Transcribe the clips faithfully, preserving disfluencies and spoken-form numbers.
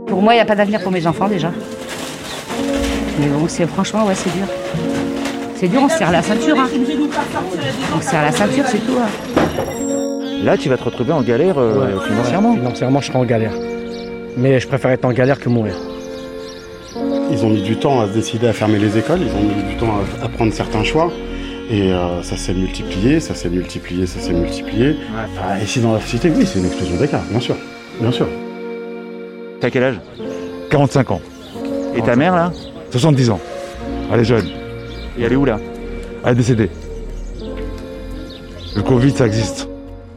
Pour moi, il n'y a pas d'avenir pour mes enfants déjà. Mais bon, c'est, franchement, ouais, c'est dur. C'est dur, on se serre la ceinture. Hein. On se serre la ceinture, c'est tout. Hein. Là, tu vas te retrouver en galère euh, ouais, financièrement. Ouais, financièrement, je serai en galère. Mais je préfère être en galère que mourir. Ils ont mis du temps à se décider à fermer les écoles, ils ont mis du temps à, à prendre certains choix. Et euh, ça s'est multiplié, ça s'est multiplié, ça s'est multiplié. Ouais. Ah, ici dans la société, oui, c'est une explosion d'écart, bien sûr. Bien sûr. T'as quel âge? quarante-cinq ans. Et ta mère, là? soixante-dix ans. Elle est jeune. Et elle est où, là? Elle est décédée. Le Covid, ça existe.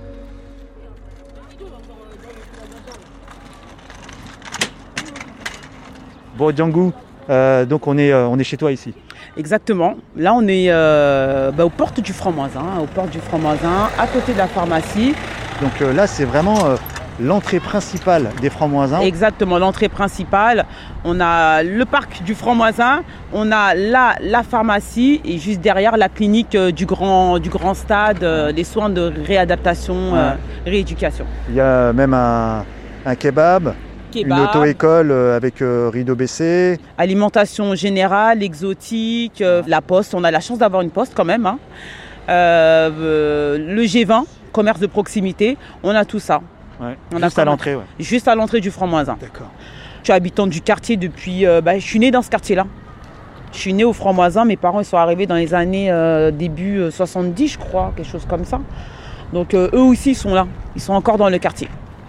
Bon, Django, euh, donc on est, euh, on est chez toi ici. Exactement. Là, on est euh, bah, aux portes du Franc-Moisin, aux portes du Franc-Moisin, à côté de la pharmacie. Donc euh, là, c'est vraiment euh, l'entrée principale des Francs-Moisins. Exactement, l'entrée principale. On a le parc du Franc-Moisin, on a là la pharmacie et juste derrière la clinique euh, du, grand, du grand stade, euh, les soins de réadaptation, ouais. euh, rééducation. Il y a même un, un kebab. Kebab. Une auto-école avec euh, rideau baissé. Alimentation générale, exotique, euh, la poste. On a la chance d'avoir une poste quand même. Hein. Euh, euh, le G vingt, commerce de proximité. On a tout ça. Ouais. On Juste a à l'entrée. Ouais. Juste à l'entrée du Franc-Moisin. D'accord. Je suis habitante du quartier depuis... Euh, bah, je suis née dans ce quartier-là. Je suis née au Franc-Moisin. Mes parents ils sont arrivés dans les années euh, début euh, soixante-dix, je crois, quelque chose comme ça. Donc euh, eux aussi, ils sont là. Ils sont encore dans le quartier.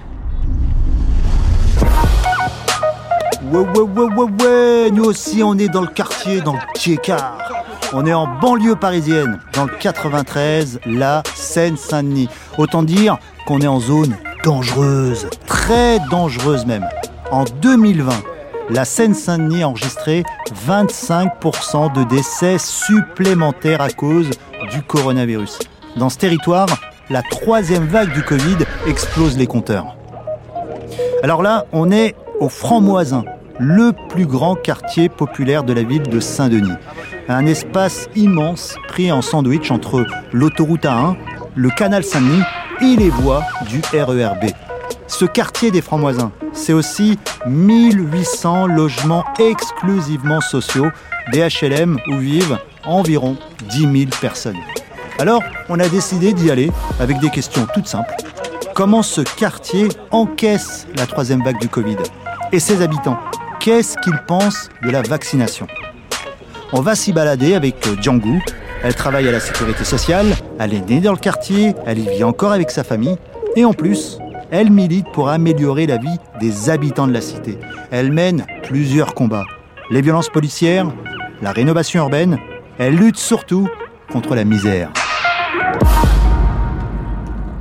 Ouais, ouais, ouais, ouais, ouais, nous aussi on est dans le quartier, dans le Tchékar. On est en banlieue parisienne, dans le quatre-vingt-treize, la Seine-Saint-Denis. Autant dire qu'on est en zone dangereuse, très dangereuse même. En deux mille vingt, la Seine-Saint-Denis a enregistré vingt-cinq pour cent de décès supplémentaires à cause du coronavirus. Dans ce territoire, la troisième vague du Covid explose les compteurs. Alors là, on est au Franc-Moisin, le plus grand quartier populaire de la ville de Saint-Denis. Un espace immense pris en sandwich entre l'autoroute A un, le canal Saint-Denis et les voies du R E R B. Ce quartier des Francs-Moisins, c'est aussi mille huit cents logements exclusivement sociaux, des H L M où vivent environ dix mille personnes. Alors, on a décidé d'y aller avec des questions toutes simples. Comment ce quartier encaisse la troisième vague du Covid ? Et ses habitants, qu'est-ce qu'ils pensent de la vaccination ? On va s'y balader avec Django. Elle travaille à la sécurité sociale, elle est née dans le quartier, elle y vit encore avec sa famille. Et en plus, elle milite pour améliorer la vie des habitants de la cité. Elle mène plusieurs combats. Les violences policières, la rénovation urbaine. Elle lutte surtout contre la misère.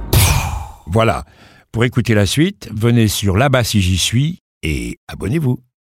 Voilà. Pour écouter la suite, venez sur Là-bas si j'y suis et abonnez-vous.